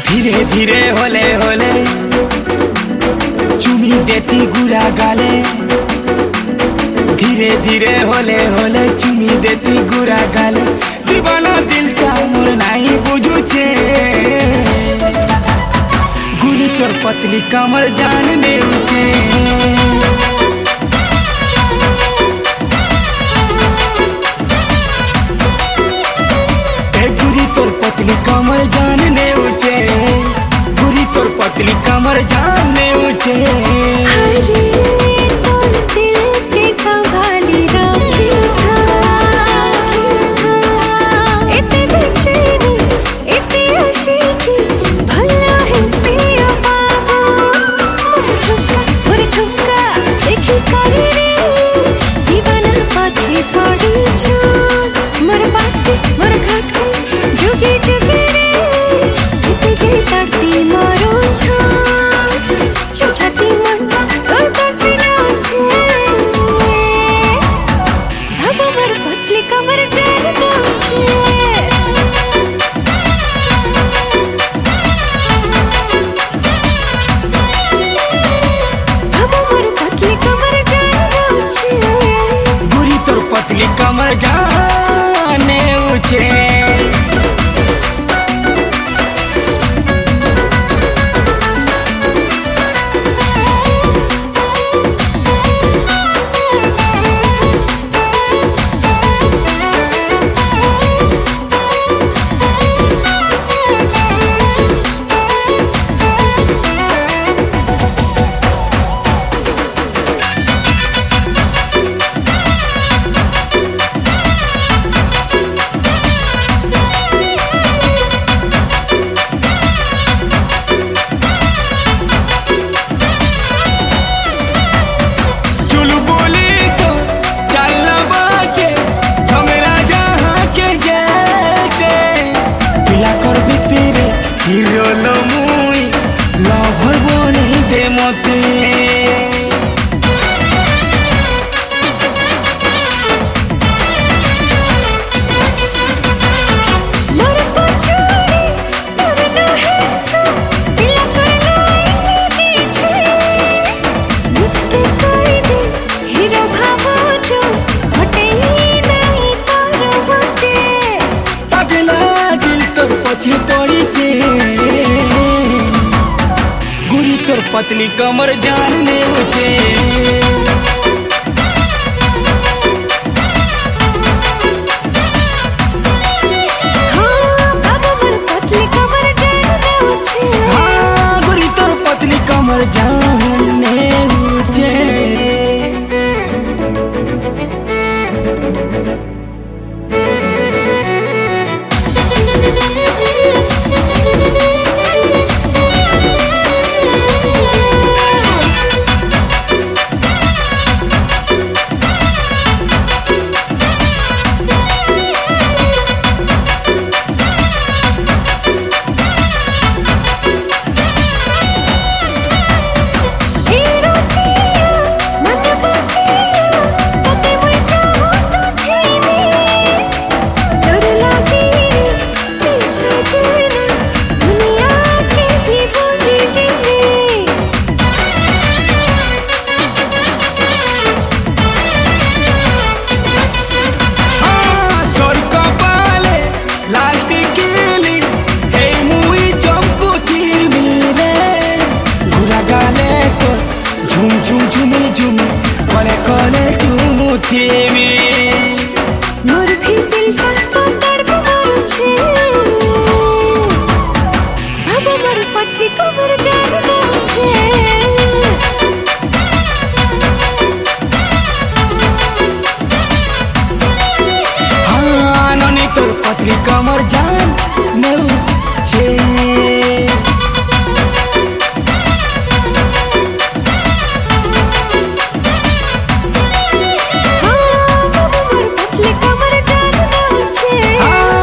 धीरे धीरे होले होले चुमी देती गुरा गाले, धीरे धीरे होले होले चुमी देती गुरा गाले। दीवाना दिल का मोर नहीं बुझुचे, गुली तोर पतली कमर जान नेउचे। पतली कमर जान नेउचे, गुरी तोर पतली कमर जान नेउचे। हरे तोर दिल के संभाली रखी था, इतने बेचैनी इतनी आशिकी भला है सिया बाबू। मोर ठुमका देखी करी रे दीवाना पाछे पड़ी छान। मोर बाटे मोर घाटे जुगी जुगी रे कितने जे तड़पी मारो छान। छुछाती मनता तोर तरसी नाचे, भागो मोर पतली कमर जान नाचे। भागो मोर पतली कमर जान नाचे, गुरी तोर पतली कमर जान नेउचे। गुरी तोर पतली कमर जान नेउचे। हाँ बाबा मोर पतली कमर जान नेउचे। हाँ गुरी तोर पतली कमर जान नेउचे। मोर भी दिल का तो तड़प मारो छे, भागो मोर पतली कमर जान नाचे। हाँ ननी तोर पतली कमर जान नेउचे।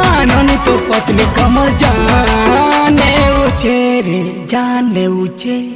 पतली कमर जान नेउचे रे जान नेउचे।